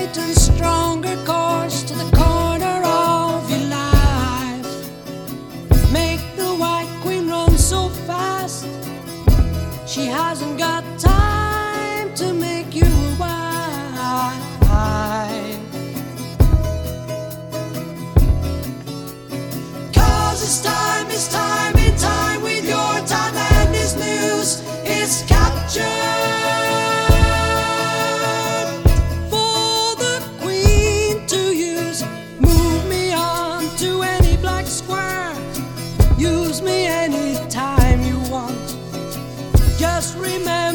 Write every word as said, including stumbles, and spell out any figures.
straight and stronger course to the corner of your life. Make the White Queen run so fast, she hasn't got time to make you a wife. Cause it's time, it's time, in time with your time, and this news is captured for the Queen to use. Move me on to any black square, use me anytime you want. Just remember